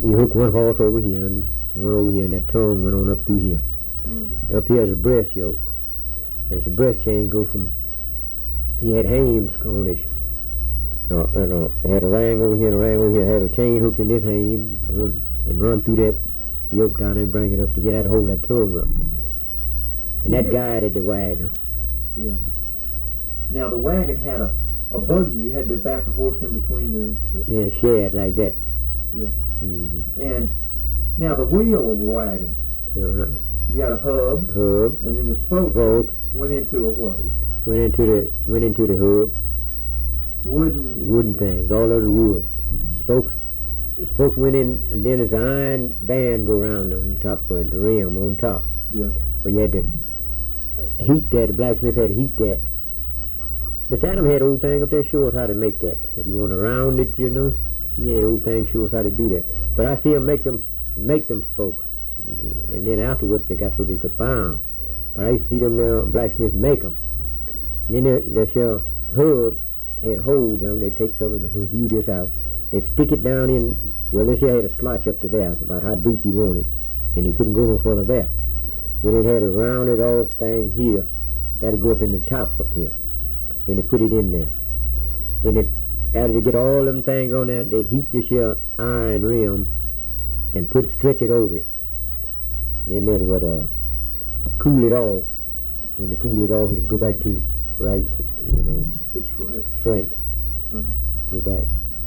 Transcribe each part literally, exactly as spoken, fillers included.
you hook one horse over here and one over here, and that tongue went on up through here. Mm-hmm. Up here is a breast yoke, and it's a breast chain go from. He had hams on his. Uh, and uh, had a ring over here and a ring over here. Had a chain hooked in this ham, one, and run through that yoke down there and bring it up to here. That hold that tongue up, and that guided the wagon. Yeah. Now the wagon had a, a buggy. You had to back a horse in between the. Yeah, shed like that. Yeah. Mm-hmm. And now the wheel of the wagon. Yeah, right. You had a hub, Hub. and then the spokes Spokes. went into a what? Went into the went into the hub. Wooden. Wooden things, all of the wood. Spokes, spokes went in, and then there's an iron band go around on top of the rim on top. Yeah. But you had to heat that. The blacksmith had to heat that. Mister Adam had old thing up there show us how to make that. If you want to round it, you know, yeah, old thing show us how to do that. But I see them make them make them spokes, and then afterwards they got so they could buy them. But I used to see them uh, blacksmiths make them. And then the, the uh, hub had holes in them. They take some and hew this out. They'd stick it down in. Well, this here had a slotch up to there about how deep you want it, and you couldn't go no further there. Then it had a rounded off thing here that'd go up in the top up here. Then they put it in there. Then they, after they get all them things on there, they'd heat this here iron rim and put stretch it over it. Then they'd what uh cool it off. When they cool it off, it'd go back to its right, you know, It's right. shrink. Uh-huh. Go back.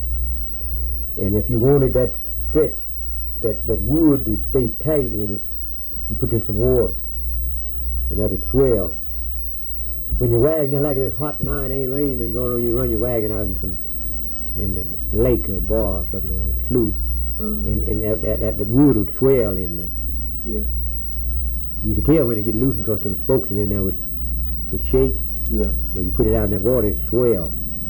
And if you wanted that stretch, that, that wood to stay tight in it, you put in some water, and that'll swell. When your wagon, like it's hot night, ain't raining and going on, you run your wagon out in some in the lake or bar or something, or a slough, Uh-huh. and, and that, that, that the wood would swell in there. Yeah. You could tell when it get loosened because them spokes in there would would shake. Yeah. When you put it out in that water, it'd swell.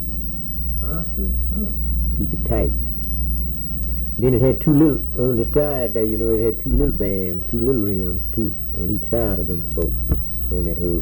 I see. Huh. Keep it tight. Then it had two little, on the side there, you know, it had two little bands, two little rims, too, on each side of them spokes, on that hub.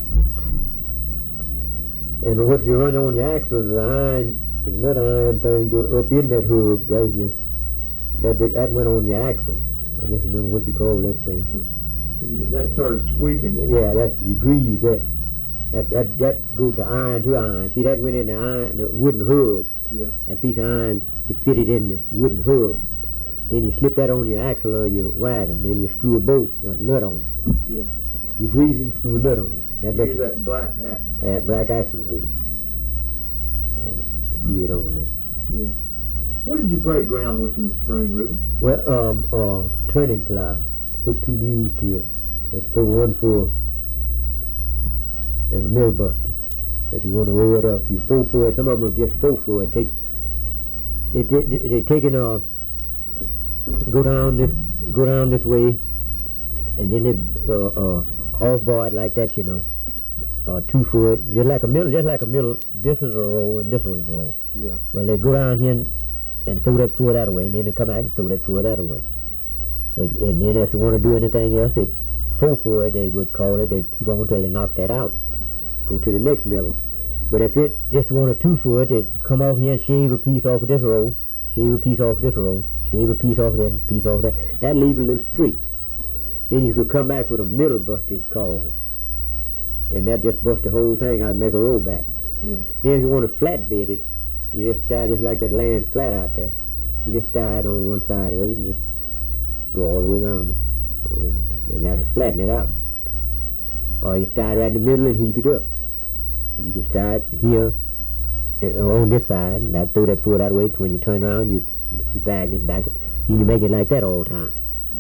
And what you run on your axle is iron, there's another iron thing go up in that hub, as you, that, that went on your axle. I just remember what you call that thing. When you, that started squeaking. Yeah, that, you grease that. That, that, that goes to iron to iron. See, that went in the iron, the wooden hub. Yeah. That piece of iron, it fitted in the wooden hub. Then you slip that on your axle or your wagon. Then you screw a bolt, a nut on it. Yeah. You grease it and screw a nut on it. That Use makes that black axe. that black axle grease. That- Screw it on there. Yeah. What did you break ground with in the spring, Ruben? Well, um, uh, turning plow. Hook two mules to it. And throw one for and a mill buster. If you want to roll it up, you four for it. Some of them are just four for it. Take, they, they, they taking uh, go down this, go down this way, and then they uh, uh, off bar it like that, you know, uh, two foot, just like a middle, just like a middle. This is a roll and this one's a roll. Yeah. Well, they go down here and, and throw that foot that away, and then they come back and throw that foot that away. And, and then if they want to do anything else, they four for it. They would call it. They keep on until they knock that out. Go to the next middle. But if it just want a two foot, they'd come off here and shave a piece off of this roll, shave a piece off of this roll, shave a piece off of that, piece off of that. That'd leave a little streak. Then you could come back with a middle buster, it's called. And that just bust the whole thing out and make a roll back. Yeah. Then if you want to flatbed it, you just start just like that laying flat out there. You just start on one side of it and just go all the way around it. And that'll flatten it out. Or you start right in the middle and heap it up. You can start here uh, on this side, and I'd throw that foot out of the way. When you turn around, you you bag it back up. See, you make it like that all the time.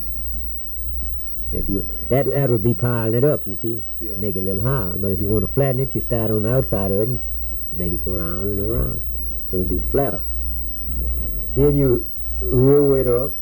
If you that that would be piling it up, you see, Yeah. make it a little higher. But if you want to flatten it, you start on the outside of it and make it go around and around, so it'd be flatter. Then you roll it up,